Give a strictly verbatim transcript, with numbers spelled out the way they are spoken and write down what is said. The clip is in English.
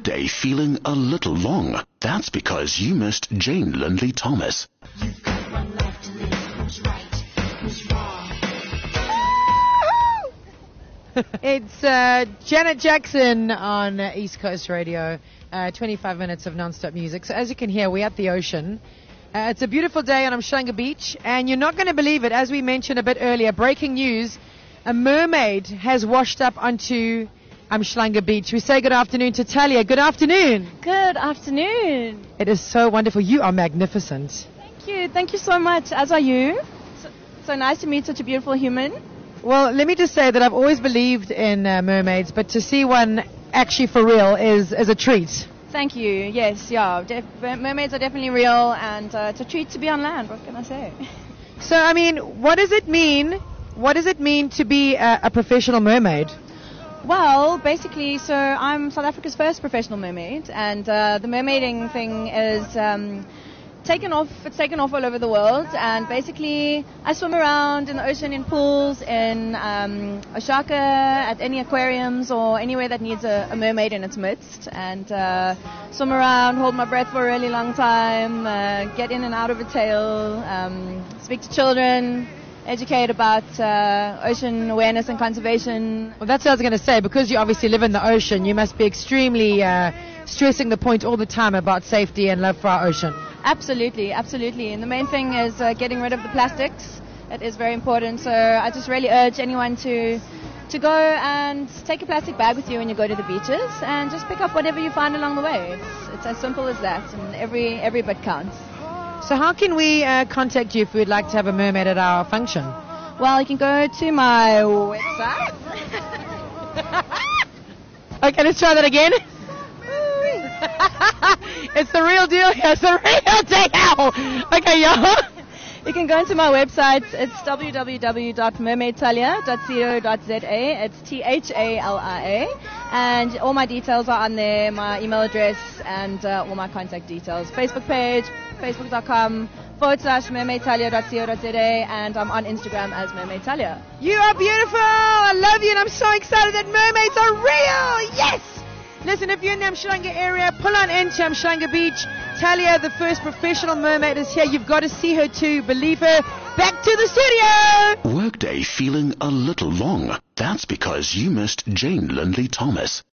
Workday feeling a little long? That's because you missed Jane Lindley Thomas. You've got one life to live. Who's right? Who's wrong? It's uh, Janet Jackson on uh, East Coast Radio. Uh, twenty-five minutes of non-stop music. So as you can hear, we're at the ocean. Uh, it's a beautiful day on Umhlanga Beach, and you're not going to believe it. As we mentioned a bit earlier, breaking news: a mermaid has washed up onto Umhlanga Beach. We say good afternoon to Talia. Good afternoon. Good afternoon. It is so wonderful. You are magnificent. Thank you. Thank you so much. As are you. So, so nice to meet such a beautiful human. Well, let me just say that I've always believed in uh, mermaids, but to see one actually for real is, is a treat. Thank you. Yes, yeah. Def- mermaids are definitely real, and uh, it's a treat to be on land. What can I say? So, I mean, what does it mean? What does it mean to be a, a professional mermaid? Well, basically, so I'm South Africa's first professional mermaid, and uh, the mermaiding thing is um, taken off. It's taken off all over the world, and basically, I swim around in the ocean, in pools, in um, Oshaka, at any aquariums, or anywhere that needs a, a mermaid in its midst, and uh, swim around, hold my breath for a really long time, uh, get in and out of a tail, um, speak to children, educate about uh, ocean awareness and conservation. Well, that's what I was going to say. Because you obviously live in the ocean, you must be extremely uh, stressing the point all the time about safety and love for our ocean. Absolutely, absolutely. And the main thing is uh, getting rid of the plastics. It is very important. So I just really urge anyone to to go and take a plastic bag with you when you go to the beaches, and just pick up whatever you find along the way. It's, it's as simple as that, and every every bit counts. So how can we uh, contact you if we'd like to have a mermaid at our function? Well, you can go to my website. Okay, let's try that again. It's the real deal here. It's the real deal. Okay, y'all. You can go into my website. It's w w w dot mermaid talia dot co dot z a. It's T H A L I A. And all my details are on there, my email address, and uh, all my contact details. Facebook page, facebook.com forward slash mermaidtalia dot co dot z a, and I'm on Instagram as mermaidtalia. You are beautiful. I love you, and I'm so excited that mermaids are real. Yes. Listen, if you're in the Umhlanga area, pull on into Umhlanga Beach. Talia, the first professional mermaid, is here. You've got to see her too. Believe her. Back to the studio. Workday feeling a little long? That's because you missed Jane Lindley Thomas.